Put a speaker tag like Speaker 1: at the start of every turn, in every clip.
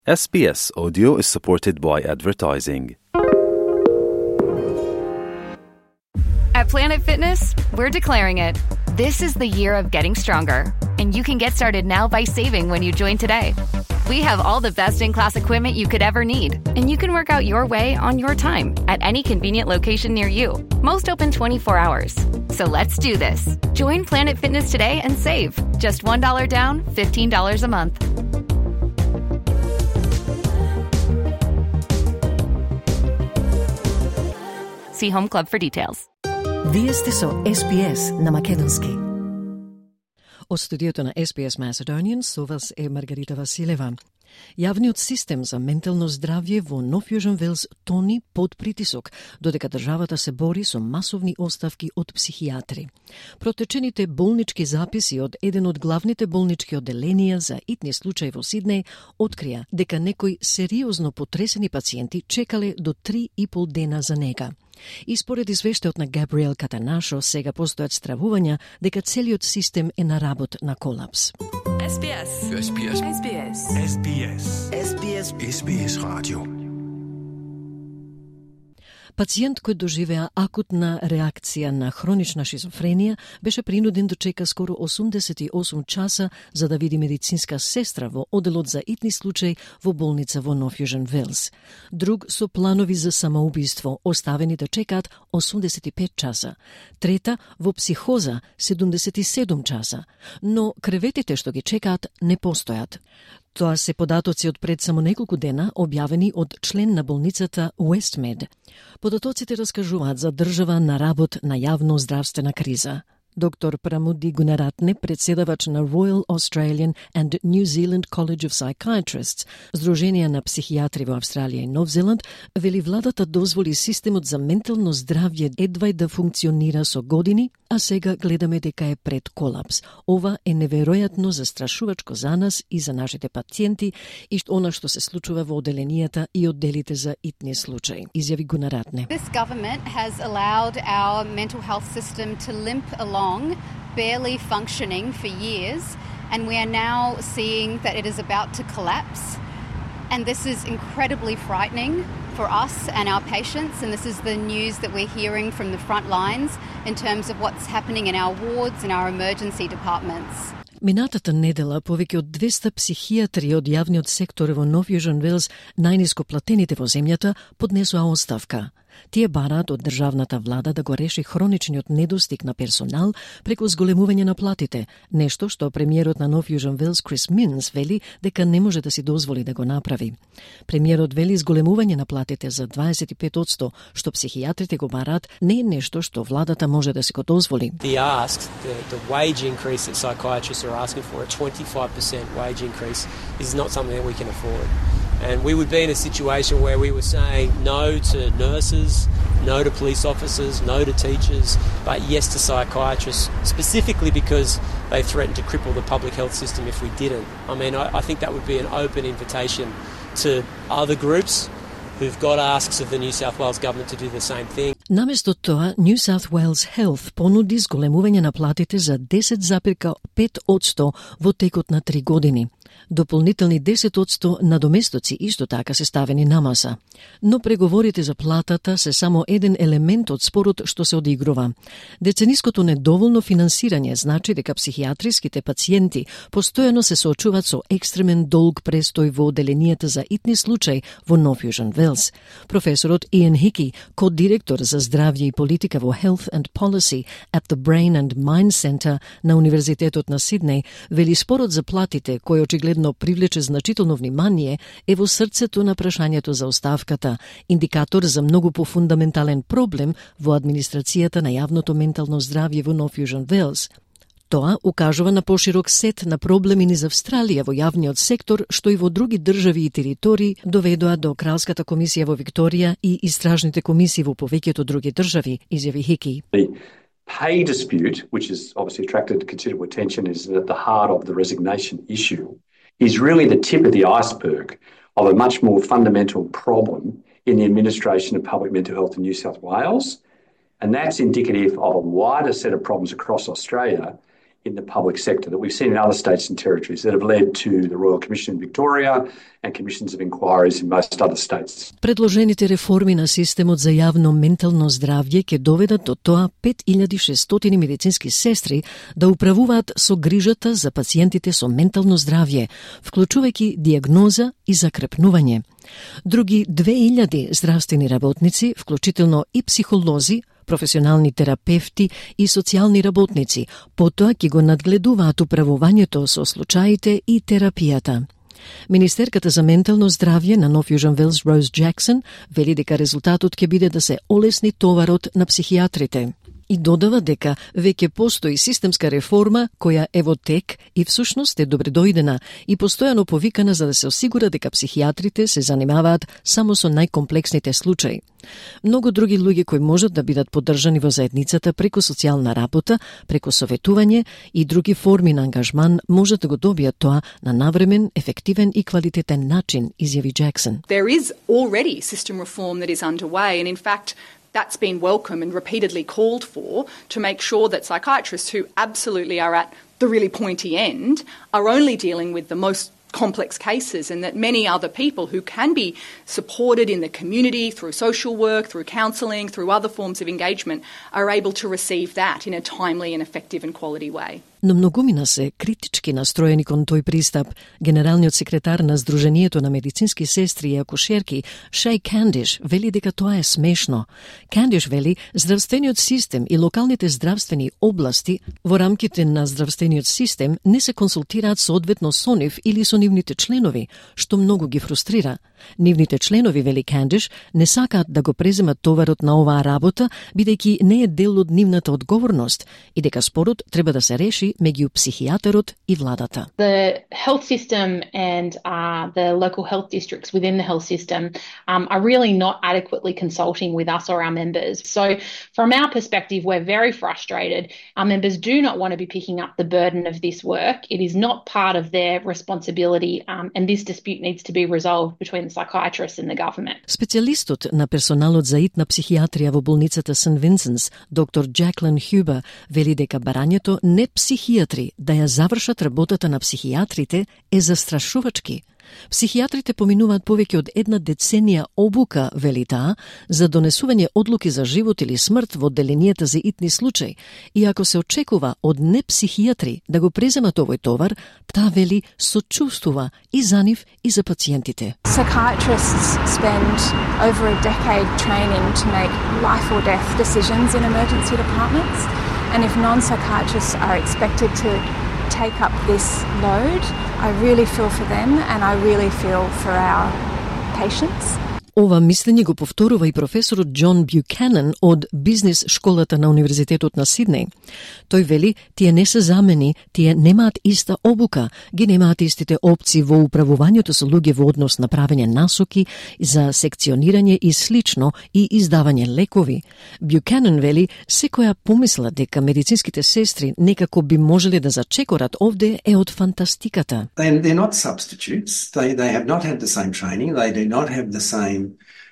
Speaker 1: SBS Audio is supported by advertising.
Speaker 2: At Planet Fitness, we're declaring it. This is the year of getting stronger, and you can get started now by saving when you join today. We have all the best-in-class equipment you could ever need, and you can work out your way on your time at any convenient location near you. Most open 24 hours. So let's do this. Join Planet Fitness today and save. Just $1 down, $15 a month. See Home Club for details.
Speaker 3: Вие сте со SBS на Македонски. Од студиото на SBS Macedonian со вас е Маргарита Василева. Јавниот систем за ментално здравје во Нов Јужен Велс тони под притисок, додека државата се бори со масовни оставки од психијатри. Протечените болнички записи од еден од главните болнички одделенија за итни случаи во Сиднеј открија дека некои сериозно потресени пациенти чекале до 3,5 дена за нега. И според извештајот на Габриел Катанашо, сега постојат стравувања дека целиот систем е на работ на колапс.
Speaker 4: SBS.
Speaker 5: SBS.
Speaker 4: SBS.
Speaker 5: SBS.
Speaker 4: SBS.
Speaker 5: SBS Radio.
Speaker 3: Пациент кој доживеа акутна реакција на хронична шизофренија беше принуден да чека скоро 88 часа за да види медицинска сестра во оделот за итни случаи во болница во Нов Јужен Велс. Друг со планови за самоубиство оставени да чекаат 85 часа. Трета во психоза 77 часа. Но креветите што ги чекаат не постојат. Тоа се податоци од пред само неколку дена, објавени од член на болницата Westmed. Податоците раскажуваат за држава на работ на јавно здравствена криза. Доктор Прамуди Гунаратне, председавач на Royal Australian and New Zealand College of Psychiatrists, Сдруженија на психијатри во Австралија и Нов Зеланд, вели владата дозволи системот за ментално здравје едвај да функционира со години, а сега гледаме дека е пред колапс. Ова е неверојатно застрашувачко за нас и за нашите пациенти и она што се случува во оделенијата и одделите за итни случаи. Изјави Гунаратне.
Speaker 6: This government has allowed our mental health system to limp along, barely functioning for years, and we are now seeing that it is about to collapse. And this is incredibly frightening for us and our patients, and this is the news that we're hearing from the front lines in terms of what's happening in our wards and our emergency departments.
Speaker 3: Минатата недела повеќе од 200 психијатри од јавниот сектор во Нов Јужен Велс, најниско платените во земјата, поднесоа оставка. Тие бараат од државната влада да го реши хроничниот недостиг на персонал преку зголемување на платите, нешто што премиерот на Нов Јужен Велс Крис Минс вели дека не може да си дозволи да го направи. Премиерот вели зголемување на платите за 25%, што психијатрите го бараат, не е нешто што владата може да си го дозволи.
Speaker 7: The wage increase that psychiatrists are asking for, a 25% wage increase, is not something that we can afford. And we would be in a situation where we were saying no to nurses, no to police officers, no to teachers, but yes to psychiatrists, specifically because they threatened to cripple the public health system if we didn't. I mean, I think that would be an open invitation to other groups who've got asks of the New South Wales government to do the same thing.
Speaker 3: Наместо тоа, New South Wales Health понуди зголемување на платите за 10,5% во текот на 3 години. Дополнителни 10% надоместоци исто така се ставени на маса. Но преговорите за платата се само еден елемент од спорот што се одигрува. Децениското недоволно финансирање значи дека психијатриските пациенти постојано се соочуваат со екстремен долг престој во оделенијата за итни случаи во Нов Јужен Велс. Професорот Иан Хики, кодиректор за здравје и политика во Health and Policy at the Brain and Mind Center на Универзитетот на Сиднеј, вели спорот за платите, кој очигледно привлече значително внимание, е во срцето на прашањето за оставката, индикатор за многу пофундаментален проблем во администрацијата на јавното ментално здравје во Нов Јужен Велс. Тоа укажува на поширок сет на проблеми низ Австралија во јавниот сектор, што и во други држави и територии доведоа до Кралската комисија во Викторија и истражните комисии во повеќето други држави, изјави Хики.
Speaker 8: The pay dispute, which has obviously attracted considerable attention, is at the heart of the resignation issue, is really the tip of the iceberg of a much more fundamental problem in the administration of public mental health in New South Wales, and that's indicative of a wider set of problems across Australia in the public sector that we've seen in other states and territories that have led to the Royal Commission in Victoria and commissions of inquiries in most other states.
Speaker 3: Предложените реформи на системот за јавно ментално здравје ќе доведат до тоа 5600 медицински сестри да управуваат со грижата за пациентите со ментално здравје, вклучувајќи диагноза и закрепнување. Други 2000 здравствени работници, вклучително и психолози, професионални терапевти и социјални работници, потоа ќе го надгледуваат управувањето со случаите и терапијата. Министерката за ментално здравје на Нов Јужен Велс Роуз Џаксон вели дека резултатот ќе биде да се олесни товарот на психијатрите. И додава дека веќе постои системска реформа која е во тек и всушност е добредојдена и постојано повикана за да се осигура дека психијатрите се занимаваат само со најкомплексните случаи. Многу други луѓе кои можат да бидат поддржани во заедницата преку социјална работа, преку советување и други форми на ангажман можат да го добијат тоа на навремен, ефективен и квалитетен начин, изјави Џаксон.
Speaker 4: There is already system reform that is underway, and in fact that's been welcome and repeatedly called for to make sure that psychiatrists who absolutely are at the really pointy end are only dealing with the most complex cases, and that many other people who can be supported in the community through social work, through counselling, through other forms of engagement are able to receive that in a timely and effective and quality way.
Speaker 3: Но многумина се критички настроени кон тој пристап. Генералниот секретар на Сдруженијето на медицински сестри и акушерки, Шеј Кандиш, вели дека тоа е смешно. Кандиш вели, здравствениот систем и локалните здравствени области во рамките на здравствениот систем не се консултираат соодветно со нив или со нивните членови, што многу ги фрустрира. Нивните членови, вели Кандиш, не сакаат да го преземат товарот на оваа работа, бидејќи не е дел од нивната одговорност и дека спорот треба да се реши меѓу психијатерот и владата.
Speaker 9: The health system and the local health districts within the health system are really not adequately consulting with us or our members. So from our perspective, we're very frustrated. Our members do not want to be picking up the burden of this work. It is not part of their responsibility, and this dispute needs to be resolved between the psychiatrists and the government.
Speaker 3: Специјалистот на персоналот за итна психијатрија во болницата Сент Винсенс, доктор Джаклин Хюбер, вели дека барањето не психијатри да ја завршат работата на психијатрите е застрашувачки. Психијатрите поминуваат повеќе од една деценија обука, вели таа, за донесување одлуки за живот или смрт во одделенијата за итни случаи. И ако се очекува од непсихијатри да го преземат овој товар, таа вели сочувствува и за нив и за пациентите.
Speaker 10: Psychiatrists spend over a decade training to make life or death decisions in emergency departments, and if non-psychiatrists are expected to take up this load, I really feel for them and I really feel for our patients.
Speaker 3: Ова мислење го повторува и професорот Џон Бјукенен од бизнис школата на Универзитетот на Сиднеј. Тој вели, тие не се замени, тие немаат иста обука, ги немаат истите опции во управувањето со луѓе во однос на правење насоки за секционирање и слично и издавање лекови. Бјукенен вели, секоја помисла дека медицинските сестри некако би можеле да зачекорат овде е од фантастиката.
Speaker 5: They're not substitutes. They have not had the same training. They do not have the same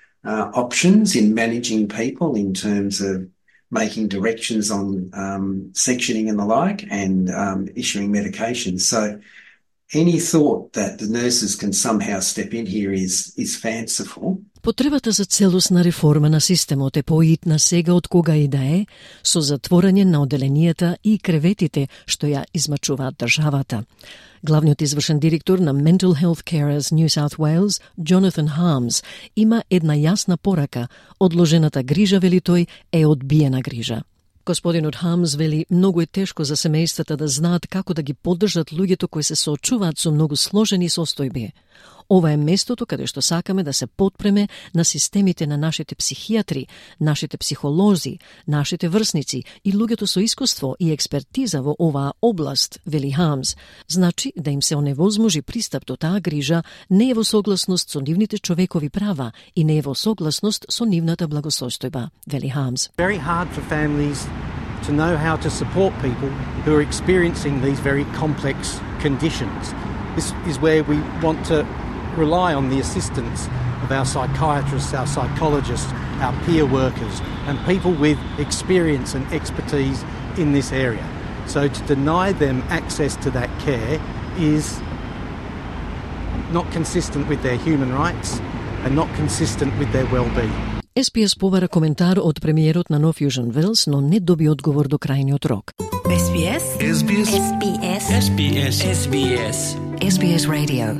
Speaker 5: options in managing people in terms of making directions on sectioning and the like, and issuing medications. So any thought that the nurses can somehow step in here is fanciful.
Speaker 3: Потребата за целосна реформа на системот е поитна сега од кога и да е, со затворање на одделенијата и креветите што ја измачуваат државата. Главниот извршен директор на Mental Health Carers New South Wales, Jonathan Harms, има една јасна порака. Одложената грижа, вели тој, е одбиена грижа. Господинот Хамс вели, многу е тешко за семејствата да знаат како да ги поддржат луѓето кои се соочуваат со многу сложени состојби. Ова е местото каде што сакаме да се потпреме на системите на нашите психијатри, нашите психолози, нашите врсници и луѓето со искуство и експертиза во оваа област, вели Хамс. Значи да им се оневозможи пристап до таа грижа не е во согласност со нивните човекови права и не е во согласност со нивната благосостојба, вели Хамс.
Speaker 11: Very hard for families to know how to support people who are experiencing these very complex conditions. This is where we want to rely on the assistance of our psychiatrists, our psychologists, our peer workers, and people with experience and expertise in this area. So to deny them access to that care is not consistent with their human rights and not consistent with their well-being.
Speaker 3: SPS побара коментар од премиерот на Нов Южен Велс, но не доби одговор до крајниот рок.
Speaker 12: SBS SBS SBS SBS SBS
Speaker 3: SBS Radio.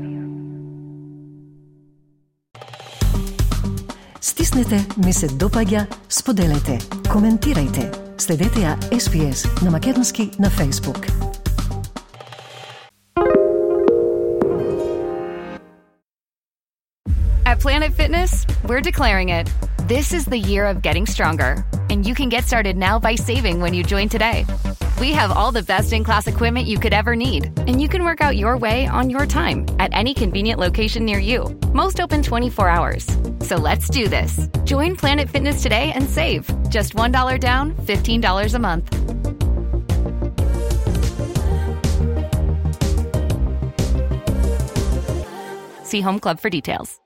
Speaker 3: Стиснете, ми се допаѓа, споделете, коментирајте. Следете ја SBS на македонски на Facebook.
Speaker 2: At Planet Fitness, we're declaring it. This is the year of getting stronger, and you can get started now by saving when you join today. We have all the best in-class equipment you could ever need, and you can work out your way on your time at any convenient location near you. Most open 24 hours. So let's do this. Join Planet Fitness today and save. Just $1 down, $15 a month. See Home Club for details.